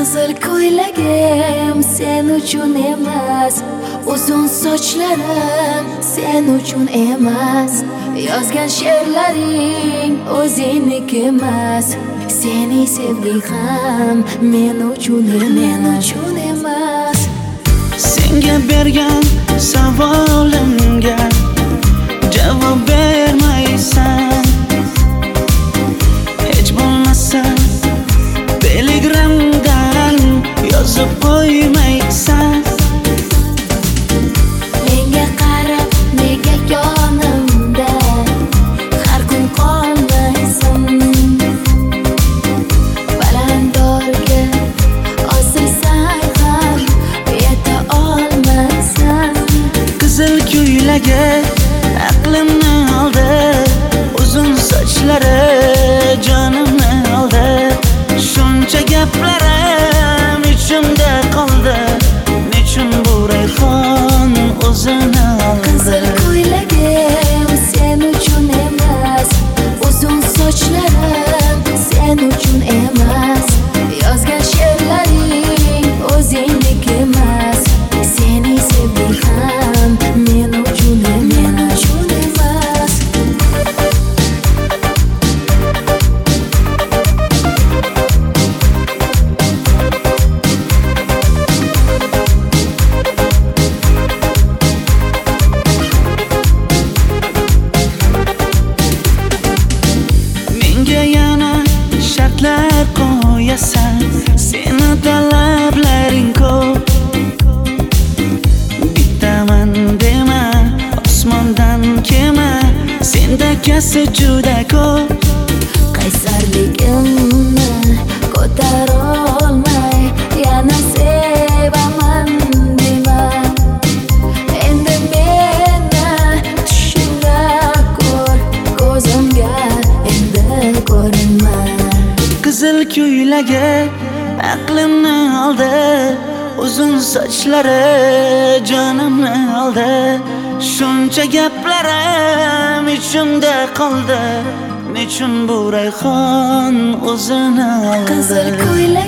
Qizil ko'ylagim sen uchun emas, uzun sochlarim sen uchun emas, yozgan she'rlaring o'zingniki emas, seni sevdik ham men uchun emas. Senga bergan savolimga javob bermaysan, hech bo'lmasa telegramdan yozib qo'ymaysan. Menga qarab nega yonimda har kun qolmaysan, balandorga osilsang ham yeta olmaysan. Qizil ko'ylagi aqlimni oldi, uzun sochlari jonimni oldi, shuncha gaplarim ichimda qoldi, nechun bu rayhon o'zini oldi. Qizil ko'ylagim sen uchun emas, uzun sochlarim sen uchun emas, yozgan she'rlaring o'zingniki emas, seni sevdik ham men uchun emas. Menga yana shartlar qo'yasan, seni talablaring ko'p. Bittaman dema, osmondan kema, sendakasi juda ko'p. Qaysarligimni ko'tarolmay yana sevaman dema, endi meni tushingda ko'r, ko'zimga endi ko'rinma. Qizil ko'ylagi aqlimni oldi, uzun sochlari jonimni oldi, shuncha gaplarim ichimda qoldi, nechun bu rayhon o'zini oldi. Qizil ko'ylagim